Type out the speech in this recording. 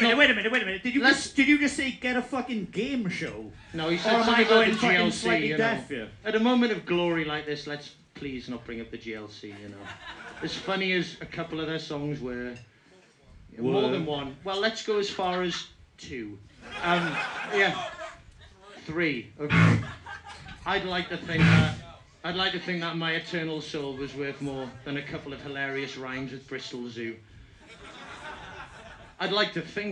minute. Did you just say get a fucking game show? No, he Or said am I something about going the fucking GLC, slightly you know. deaf here? At a moment of glory like this, let's please not bring up the GLC, you know. As funny as a couple of their songs were, more than one. Well, let's go as far as 2. Yeah. 3. Okay. I'd like to think that My Eternal Soul was worth more than a couple of hilarious rhymes with Bristol Zoo. I'd like to think